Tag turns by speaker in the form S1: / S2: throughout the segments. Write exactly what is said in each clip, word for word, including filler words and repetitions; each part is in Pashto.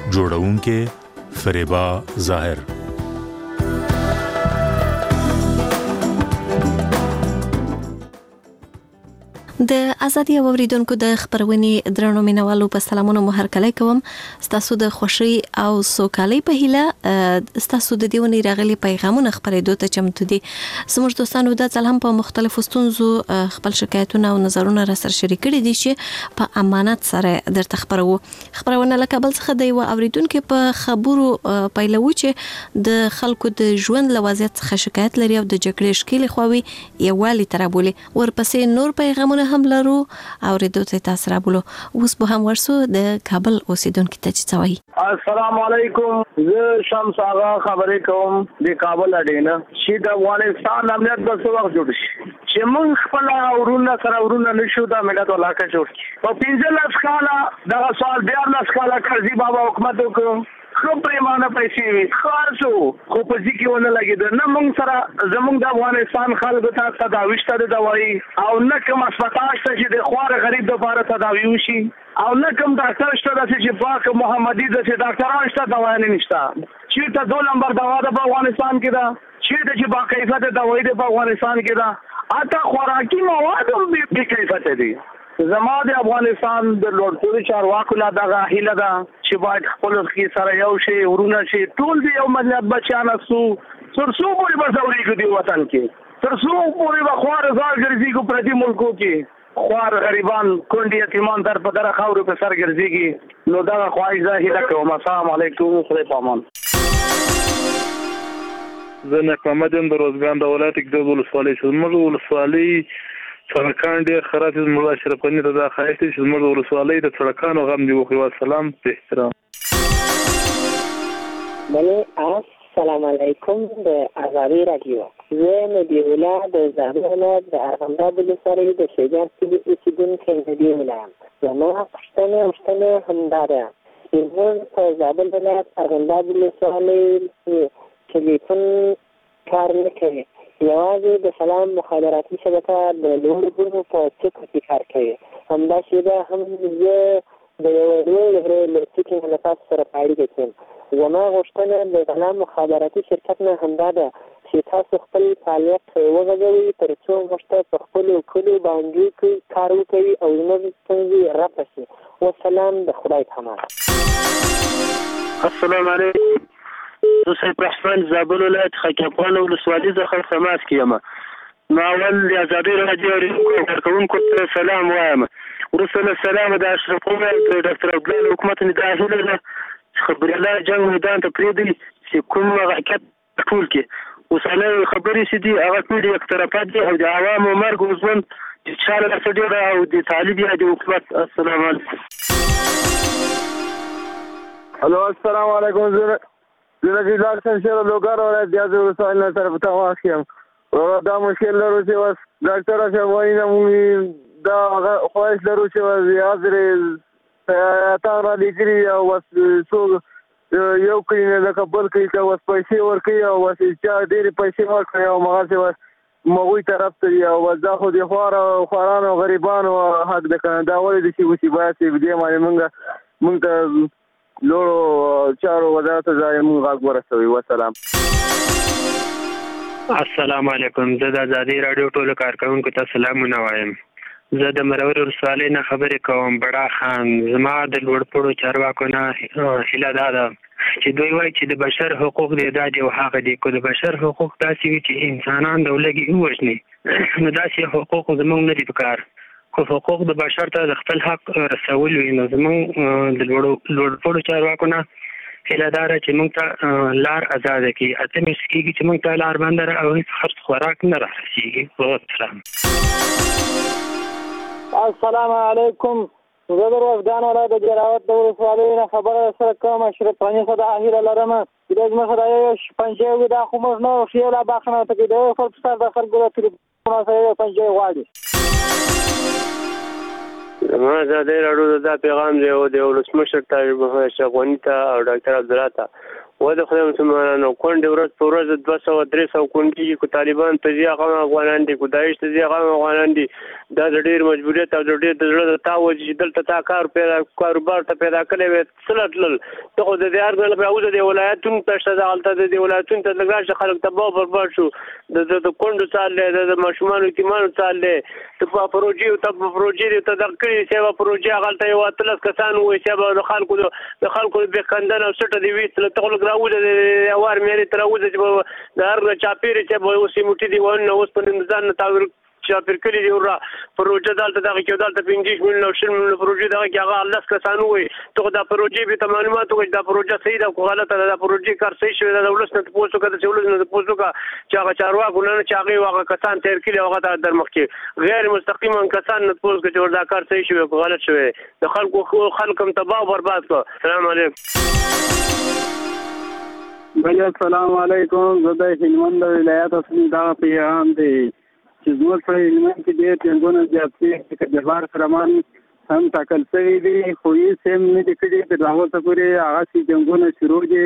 S1: جوړونکې فریبا ظاهر.
S2: د ازادي اوریدونکو د خبرونې درنو مینوالو په سلامونو مو هرکلی کوم. ستاسو د خوشي او سوکالۍ په هیله ستاسو د دیونی راغلي پیغامونه خبرېدو ته چمتو دي. زموږ دوستانو د ځل هم په مختلفو ستونزو خپل شکایتونه او نظرونه را سره شریک کړي دي چې په امانت سره درته خبرو. خبرونه له کابل څخه د یو اوریدونکو په خبرو پیلوي چې د خلکو د ژوند له وضعیت څخه شکایت لري او د جګړې شکل خووي یوالي ترابولي. ورپسې نور پیغامونه هم لرو او ردو ته تاسو را بولو. اوس به هم ورسو د کابل اوسیدونکو ته چې څوي.
S3: السلام علیکم، زه شمس آغا خبرې کوم د کابل اډینه چې د افغانستان امنیت په څو وخت جوړ شي چې موږ خپل اورونه سره اورونه نشو دا ملت ولاکه جوړ شي. په پنځه لس کاله دا سوال بیا لس کاله کرزي بابا حکومت وکړو، خو پریمانه پیسې وي خارسو خو په ځکه ونه لګیدل. نه موږ سره زموږ د افغانستان خلکو ته تداوی شته د دوايي او نه کوم هسپتال شته چې د خوار غریب لپاره تداوی وشي او نه کوم ډاکټر شته چې پاک محمدي د ډاکټرانو شته دوايي نشته. چې ته دوه نمبر دوا د افغانستان کې ده، چې د با کیفیت دوايي د افغانستان کې ده، اته خوراکي مواد هم بې کیفیت دي. زما د افغانستان د لوړپوړو چارواکو لا دغه هیله ده چې باید خپل کې سره یو شي ورونه شي ټول دی یو ملت بچیان اسو ترڅو پورې بسوري کو دی وطن کې ترڅو پورې بخوار زال ګرځي کو پردي ملکو کې خوار غریبان کونډي یتیمان در په دره خاورو په سر ګرځيږي. نو دا خواهش ده هیله کوم. السلام علیکم، خدای پامان.
S4: زه نه کومدم د روزګان د ولایت کې د ولسوالۍ شومږ ولسوالۍ سړکان ډېر خراب دي. موږ اشرف غنی ته دا خواهش دي چې موږ ولسوالۍ د سړکانو غم دی وخی. والسلام په احترام.
S5: بله السلام علیکم د ازادي رادیو. زه نبی الله د زابل د ارغنداب ولسوالۍ د شیجان سیمې اوسیدونکی نبی الله یم. زما پوښتنه پوښتنه همدا ده چې موږ په زابل ولایت ارغنداب ولسوالۍ ټلیفون کار نه کوي. یوازې د سلام مخابراتي شبکه د لوړو ګروپو په څوکو کې کار کوي. همداسې ده هم زه د یوه لوی غره له څوکې نه له تاسو سره په اړیکه کې یم. زما غوښتنه د سلام مخابراتي شرکت نه همدا ده چې تاسو خپل فعالیت وغځوئ تر څو موږ ته په خپلو کلیو باندې کې کار وکوي او زموږ ستونزې رفع شي. والسلام د خدای په امان.
S3: السلام علیکم، زه سید رحمان زابل ولایت خاکیپان ولسوالۍ څخه سماس کیم. نو اول د ازادي رادیو کارکونکو ته سلام وایم. ورسره له سلام د اشرف غنی د ډاکټر عبدالله حکومت نه د هیله ده خبر الله جنگ میدان ته پریدي چې کوم حرکت ټول کې اوسنۍ خبرې سي دي هغه ټول یو طرفات دي او د عوامو مرګ وزن چې چاله رسېدل او د طالب یا د حکومت. السلام علیکم.
S4: الو السلام علیکم. زه زه د ډاکټر شیر لوګار ولایت د ازادي رسول نه طرف ته واخیم. دا مشکل لرو چې واس ډاکټر اشوای نه مو دا خواهش لرو چې حاضر تا را لګري او واس څو یو کینه د قبول کوي که واس پیسې ورکوي او واس چې ډېر پیسې ورکوي او مغه واس مغوي طرف ته او واس دا خو د خوار خوارانو غریبانو حق د کنه دا ولې د شي وسی باید دې باندې مونږ مونږ ته لورو چارو وزارت زایم غاګ ورسوي. والسلام.
S6: السلام علیکم. زه د ازادي رادیو ټولو کارکونکو ته سلامونه وایم. زه د مرور ولسوالۍ نه خبرې کوم. بڑا خان زما د لوړپوړو چارواکو نه هیله دا ده چې دوی وایي چې د بشر حقوق د دا دی او هغه دی. که د بشر حقوق داسې وي چې انسانان د ولږې ووژني نو داسې حقوق زموږ نه دي په کار. خو حقوق د بشر ته د خپل حق رسول وي نو زموږ د لوړپوړو چارواکو نه هیله دا ده چې موږ ته لار ازاده کړي. اته میاشتې کېږي چې موږ ته لار بنده ده او هېڅ خرڅ خوراک نه رارسېږي. والسلام.
S7: السلام علیکم. زه د روزګان ولایت د جلاوت د ولسوالۍ نه خبره سره کوم. اشرف غني څخه دا هیله لرم چې زموږ د یو شپنجې وي دا خو موږ نه ښې لا بخښنه ورته کوي. د یو خلک سر د خلکو د تلیفونو سره یو پنجې غواړي.
S8: زما ازادي راډیو دا پیغام دی او د ولسمشر ته اشرف غني ته او ډاکټر عبدالله ته
S6: و د خدای مسلمانانو کونډې ورځ په ورځ دوه سوه درې سوه کونډې کو طالبان ته ځي هغه افغانان دي کو داعش ته ځي هغه افغانان دي دا د ډېر مجبوریت او د ډېر د زړه د تا وجې چې دلته تا کار پیدا کاروبار ته پیدا کړی وی څه تلل ته خو د دې هر ګل راوځه د ولایتونو ته شته دلته د ولایتونو ته لږ خلک تباہ برباد شو د د کونډو څال د ماشومان یتیمانو څال ته په پروژې ته په پروژې ته د کړي سیوا پروژې غلطه یو اتلس کسان وي سیوا د خلکو د خلکو به کندنه او سټه دی وی ته لږ راوځه د اوار مې تر راوځه چې د هر چاپیری چې به اوسې موټي دی ونه اوس په نظام تاور چاپیر کړي دی ورا پروژه دلته دغه کې دلته پنځه ملیون او شل ملیون پروژه دغه کې هغه الله کسان وي ته دا پروژه به معلومات وکړي دا پروژه صحیح ده او غلطه ده دا پروژه کار صحیح شوی دا ولس نه پوسو کړه چې ولس نه پوسو کا چې هغه چارواکو نه چې هغه هغه کسان تیر کړي هغه در مخ کې غیر مستقیما کسان نه پوسو چې وردا کار صحیح شوی او غلط شوی د خلکو خلکم تباہ او برباد کړ. السلام علیکم.
S4: بله السلام علیکم. زه د هلمند ولایت اصلي دا پیغام دی چې زموږ په هلمند کې ډېر جنګونه زیات دي چې جبار فرمان هم ټاکل شوي دي خو هېڅ هم نه دي کړي تر اوسه پورې هغسې جنګونه شروع دي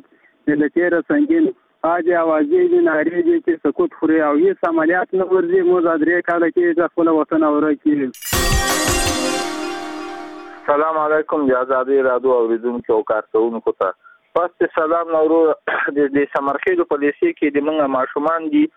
S4: د تېره سنګین آج اوازې دي نارې دي چې سکوت خوري او هېڅ عملیات نه ورځي موږ دا درې کاله کې د خپله وطن اوره کېږي.
S8: سلام علیکم د ازادۍ راډیو اورېدونکو او کارکوونکو ته پس سلام نورو د سمرخیلو په لیسې کې د موږ ماشومان دي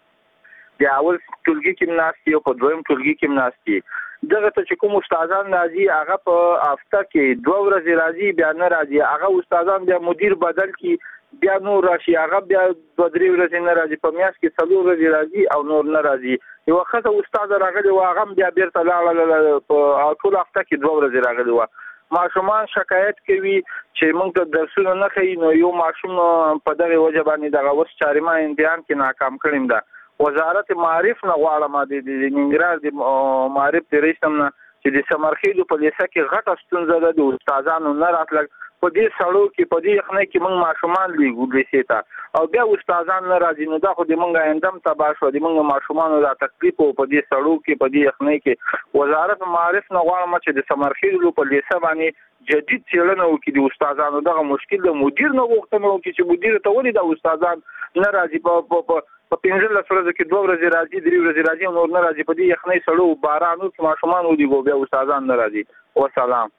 S8: د اول ټولګي کې ناست دي او په دویم ټولګي کې ناست دي دغه ته چې کوم استادان راځي هغه په هفته کې دوه ورځې راځي بیا نه راځي هغه استادان بیا مدیر بدل کړي بیا نور راشي هغه بیا دوه درې ورځې نه راځي په میاشت کې څلور ورځې راځي او نور نه راځي یوه ښځه استاده راغلې وه هغه هم بیا بېرته لاړله په ټول هفته کې دوه ورځې راغلې وه. ماشومان شکایت کوي چې موږ ته درسونه نه ښیي نو یو ماشوم په دغې وجه باندې دغه اوس چارما امتحان کې ناکام کړیم ده وزارت معارف نه غواړم د ننګرهار د معارف د رئیس نه چې د سمرخیلو په لیسه کې غټه ستونزه ده د استادانو نه راتلل په دې سړو کې په دې یخنۍ کې موږ ماشومان لیږو لیسې ته او بیا استادان نه راځي نو دا خو د موږ آینده هم تباه شوه د موږ ماشومانو دا تکلیف و په دې سړو کې په دې یخنۍ کې وزارت معارف نه غواړم چې د سمرخیلو په لیسه باندې جدید څېړنه وکړي د استادانو دغه مشکل د مدیر نه غوښتنه وکړي چې مدیر ته ولې د استادان نه راځي په په پنځلس ورځو کې دوه ورځې راځي درې ورځې راځي او نور نه راځي په دې یخنۍ سړو باران وکړي ماشومان ولېږو بیا استادان نه راځي. وسلام.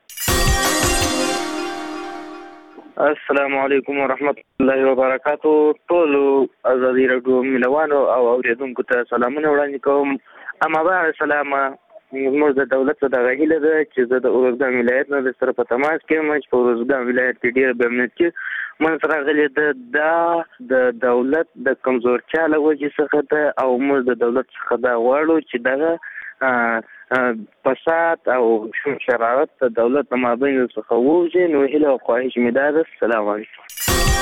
S9: السلام علیکم ورحمت الله وبرکاتو. ټول ازادي راډیو مینوالو او اوریدونکو ته سلامونه وړاندې کوم. اما بعد سلام موږ د دولت څخه هیله ده چې زه د اورزګان ولایت نه سره په تماس کې یم چې په اورزګان ولایت کې ډېر بې امنیتي منځ راغلی ده دا د دولت د کمزورتیا له وجې څخه ده او موږ د دولت څخه دا غواړو چې دغه فساد او شرارت د دولت د مابین څخه ووځي نو هیله او خواهش مې دا ده. السلام علیکم.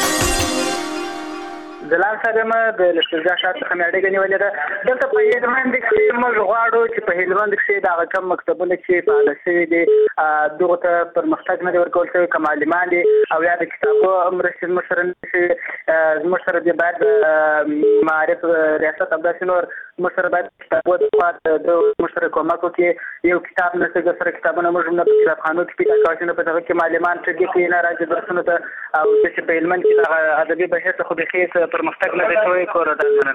S10: زلال صاحب د لښکرګاه ښار څخه مې اړیکه نیولې ده دلته په هلمند کې موږ غواړو چې په هلمند کې دغه کم مکتبونه چې فعاله شوي دي دغو ته پرمختګ نه دی ورکول شوی که معلمان دي او یا د کتابو مرستې زموږ سره نه شي زموږ سره دې باید د معارف ریاست همداسې نور زموږ سره باید کتابو د خوا د زموږ سره کومک وکړي یو کتاب نه څه سره کتابونه موږ نه په کتابخانو کې پیدا کولی شو نه په دغه کې معلمان ټګي کوي نه راځي درسونو ته او چې په هلمند کې دغه ادبي بهیر ته خو بیخي پرمختګ نه دی شوی کوره ده.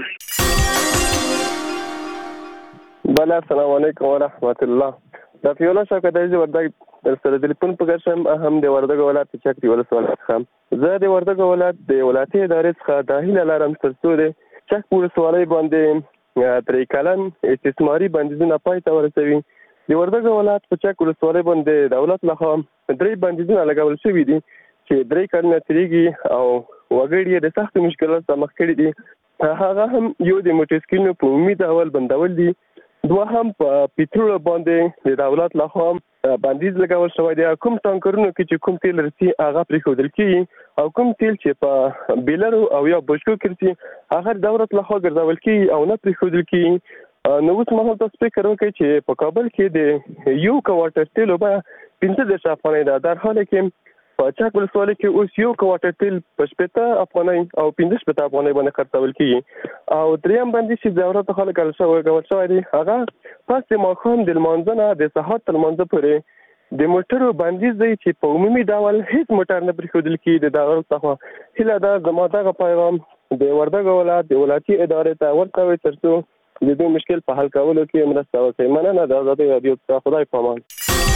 S11: بله السلام علیکم ورحمت الله. د پیوله شوکت عزیز وردګ در سره تلیفون په ګرشم هم د وردګ ولایت په چک دی ولسوالۍ څخه زه د وردګ ولایت د ولایتي ادارې څخه دا هیله لرم تر څو د چک ولسوالۍ باندې درې کلن استثماري بندیزونه پای ته ورسوي. د وردګ ولایت په چک ولسوالۍ باندې دولت لخوا درې بندیزونه لګول شوي دي چې درې کلونه تېرېږي او وګړي د سختو مشکلاتو سره مخ کړي دي. هغه هم یو د موټرسایکلونو په عمومي ډول بندول دي دوهم په پیټرول باندې د دولت لخوا بندیز لګول شوی دی. کوم ټانکرونو کې چې کوم تیل رسي هغه پرېښودل کېږي او کوم تیل چې په بیلرو او یا بشکو کې رسي هغه د دولت لخوا ګرځول کېږي او نه پرېښودل کېږي. نو اوس مهال تاسو فکر وکړئ چې په کابل کې د یو کوارټر تیلو بیه پنځه دېرش افغانۍ ده در حاله کې په چک ولسوالۍ کې اوس یو کوارټر تیل په شپېته افغانۍ او پنځه شپېته افغانۍ باندې خرڅول کېږي. او دریم بندیز چې د دولت خلک ګول شوی دی هغه پس د ماښام د لمانځه نه د سهار تر لمانځه پورې د موټرو بندیز دی چې په عمومي ډول هیڅ موټر نه پرېښودل کېږي. د دغه څخه هیله ده زما دغه پیغام د وردګو ولایت د ولایتي ادارې ته ورکوي تر څو د دې مشکل په حل کولو کې مرسته وکړي. مننه د ازادي راډیو څخه. خدای پامان.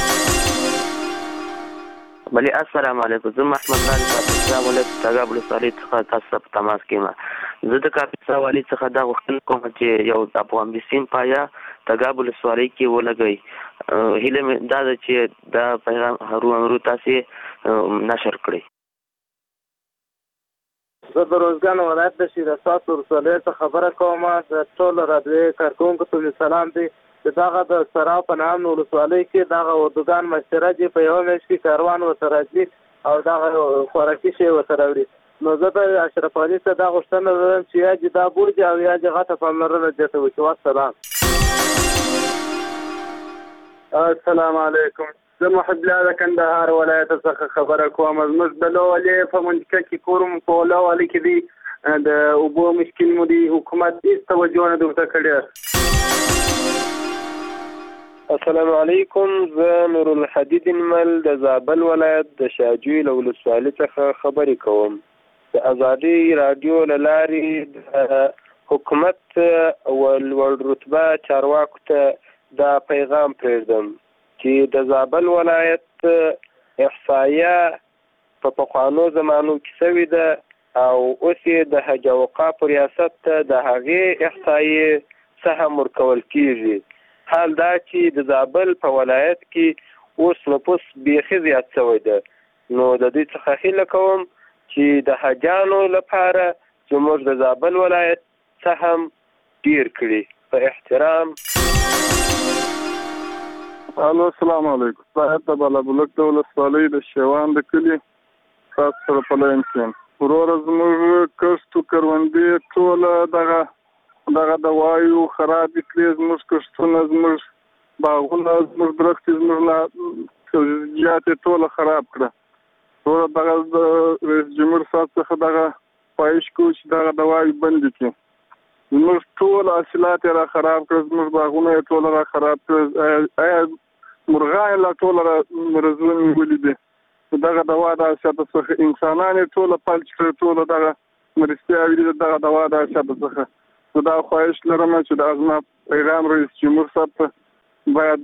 S9: بلی السلام علیکم. زه محمد خان کاپیسا ولایت تګاب ولسوالۍ څخه تاسو سره په تماس کې یم. زه د کاپیسا والي څخه دا غوښتنه کوم چې یو د افغان بسیم پایا تګاب ولسوالۍ کې ولګوي. هیله مې دا ده چې دا پیغام هرو امرو تاسو نشر کړئ.
S12: زه د روزګان ولایت د شیر اساس ولسوالۍ څخه خبره کوم. د ټول رادیو کارکونکو ته سلام دی. دغه د سراو په نام ولسوالۍ کې دغه اردوګان مشترک دی. په یو میاشت کې کاروان ورسره ځي او دغه خوراکي شی ورسره وړي. نو زه د اشرف علي څخه دا غوښتنه لرم چې یا دې دا بورجي او یا دې غټه پاملرنه دې ته وکړي. والسلام.
S4: السلام علیکم. زه محب الله د کندهار ولایت څخه خبره کوم. زموږ د لوولې په منطقه کې کورم په لوولې کې دی د اوبو مشکل مو دی. حکومت هیڅ توجه نه دوته کړې.
S11: السلام علیکم. زه نور الحدید مل د زابل ولایت د شاجوی له ولسوالۍ څخه خبرې کوم. د ازادي رادیو له لارې د حکومت او لوړ رتبه چارواکو ته دا پیغام پرېږدم چې د زابل ولایت احصایه په پخوانو زمانو کې سوې ده او اوس یې د حج او اوقاف ریاست ته د هغې احصایې سهم ورکول کېږي. حال دا چې د زابل په ولایت کې اوس نفوس بیخي زیات شوی ده. نو د دې څخه هیله کوم چې د حجانو لپاره زموږ د زابل ولایت سهم ډیر کړي. په احترام.
S4: الو السلام علیکم. صاحب د بالابلوک د ولسوالۍ د شیوان د کلي خاص سره په لاین کې وروره زموږ کښتو کروندې ټوله دغه دغه د وایو خراب کړي. زموږ کښتونه زموږ باغونه زموږ درختې زموږ زیاتې ټوله خراب کړه. وروره دغه د رئیس جمهور صاحب څخه دغه خواهش کوو چې دغه د وایو بندې کړي. زموږ ټول حاصلات یې را خراب کړه. زموږ باغونه یې ټوله را خراب کړه. آیا مرغان یې لا ټوله را مرزونه نیولي دي. دغه دوا د حاصلاتو څخه انسانان یې ټوله پلچ کړه. ټوله دغه مرستیاوې دي دغه دوا د حاصلاتو څخه. دا خواهش لرم چې د ازما پیغام رئیس جمهور صاحب ته باید.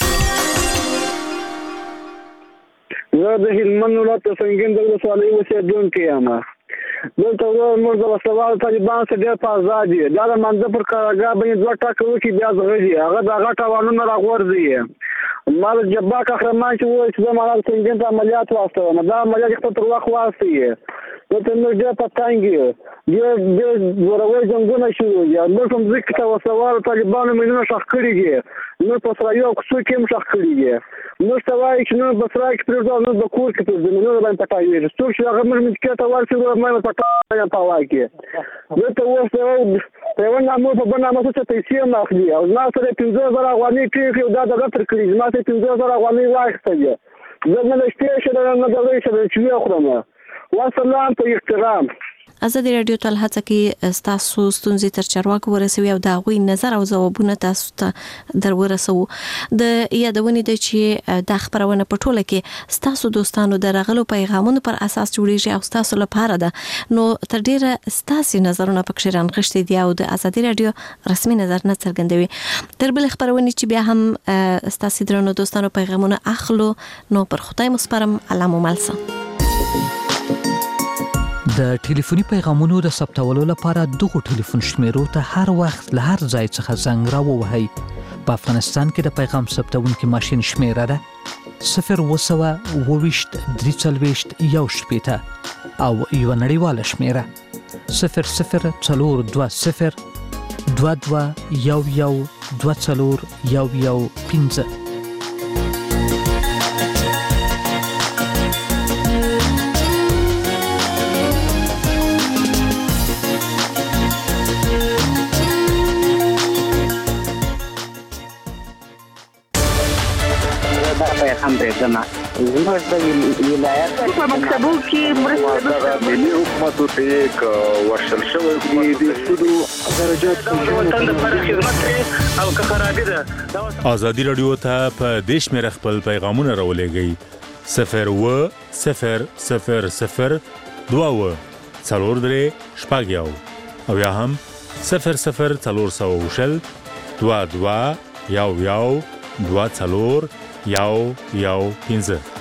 S7: زه د هلمند ولایت د سنګین د ولسوالۍ اوسېدونکی یم. دلته زموږ د وسلوالو طالبانو څخه ډېر په ازاد دي. دا د منځه پر کارګاه باندې دوه ټاکه وکړي بیا زغږي. هغه د هغه تاوانونه راغورځي. ما د جبار قهرمان چې وویل چې زه مانا د سنګین ته عملیات واستوم. دا عملیات خپل تر وخت واستوي. دلته موږ ډېر په تنګ یو. ډېر ډېر زوروي جنګونه شروع دي. موږ په مځکه ته وسلوالو طالبانو مېنونه ښخ کړي دي. موږ په سرایو او کوڅو کې هم ښخ کړي دي. موږ ته وایي چې موږ په سرای کې پرېږدو او موږ په کور کې پرېږدو. مېنونه باندې پټاوېږي. څوک چې هغه موږ مځکې ته ورسېږو موږ پټاوې په هوا کې. دلته اوس په یوه نامه په بل نامه څه پیسې هم اخلي او زما سره یې پنځه زره افغانۍ کړي کړي او دا د غتر کړي. زما سره یې پنځه زره افغانۍ واخیستلې. زه نه د شپې شه نه د ورځې شه چې ویې خورم. والسلام په احترام.
S2: ازادي رادیو تل هڅه کوي ستاسو ستونزې تر چارواکو ورسوي او د هغوی نظر او ځوابونه تاسو ته در ورسوو. د یادونې ده چې دا خپرونه په ټوله کې ستاسو دوستانو د راغلو پیغامونو پر اساس جوړیږي او ستاسو لپاره ده. نو تر ډیره ستاسو نظرونه پکې رانغښتي دي او د ازادي رادیو رسمي نظر نه څرګندوي. تر بل خپرونې چې بیا هم ستاسو درنو دوستانو پیغامونه اخلو نو پر خدای مسپارم. الله مو ملسه.
S13: د ټلیفوني پیغامونو د ثبتولو لپاره دغه ټلیفون شمیرو ته هر وخت له هر ځای څخه زنګ راووهئ. په افغانستان کې د پیغام ثبتونکي ماشین شمیره ده صفر اووه سوه اووه ویشت درې څلوېښت یو شپېته او یوه نړیواله شمیره صفر صفر څلور دوه صفر دوه دوه یو یو دوه څلور یو یو پنځه.
S5: هم پرېږدم زموږ د ولایت
S14: په مکتبو کې مرسته
S8: ملي حکومت ته یک ورشل شوی دی د سودو درجات
S3: وطن لپاره خدمت او که خرابې ده.
S1: ازادي رادیو ته په دیش مې خپل پیغامونه راولېږئ صفر و صفر صفر صفر دوه و څلور درې شپږ یو او یا هم صفر صفر څلور سوه شل دوه دوه یو یو دوه څلور یو یو پنځه.